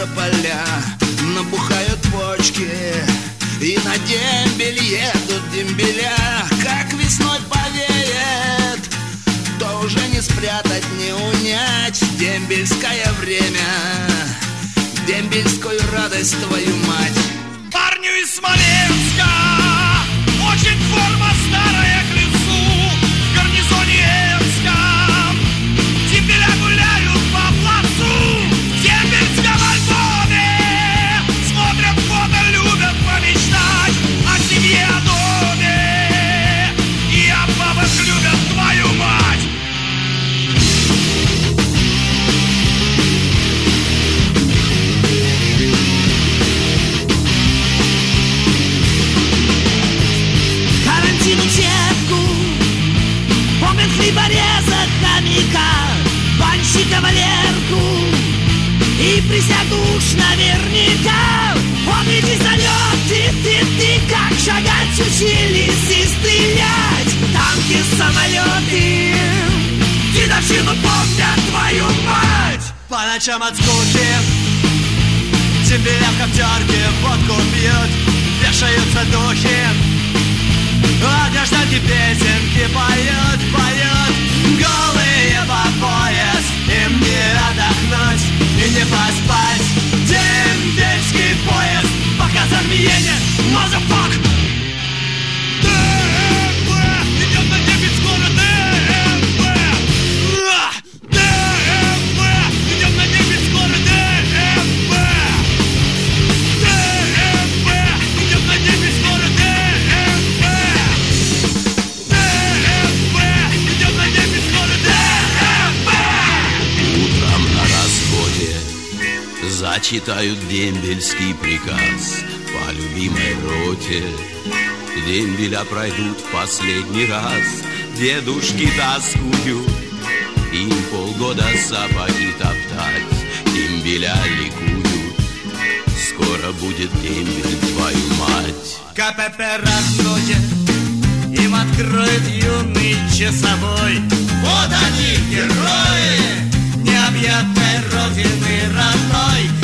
за поля, набухают почки, и на дембель едут дембеля. Как весной повеет, то уже не спрятать, не унять дембельское время, дембельскую радость, твою мать. Парню из Смоленска очень форма старая к лицу. В гарнизоне Энском дембеля гуляют по плацу. В дембельском альбоме смотрят фото, любят помечтать о семье, о доме и о бабах, любят твою мать. Учебку, помнят хлебореза, хомяка, банщика Валерку и присягу уж наверняка. Помните залеты, ты, как шагать учились и стрелять, танки, самолеты, дедовщину помнят, твою мать. По ночам от скуки дембеля в коптерке водку пьют, вешаются духи, а гражданки песенки поют, поют. Голые по пояс, им не отдохнуть и не поспать. Дембельский поезд, пока Зармиене, мазафак. ДМБ, идет на дембель скоро, ДМБ. ДМБ, идет на дембель скоро, ДМБ. ДМБ, идет на дембель скоро, ДМБ. Зачитают дембельский приказ по любимой роте. Дембеля пройдут в последний раз, дедушки тоскуют, им полгода сапоги топтать, дембеля ликуют. Скоро будет дембель, твою мать. КПП родное, им откроет юный часовой. Вот они, герои необъятной родины родной.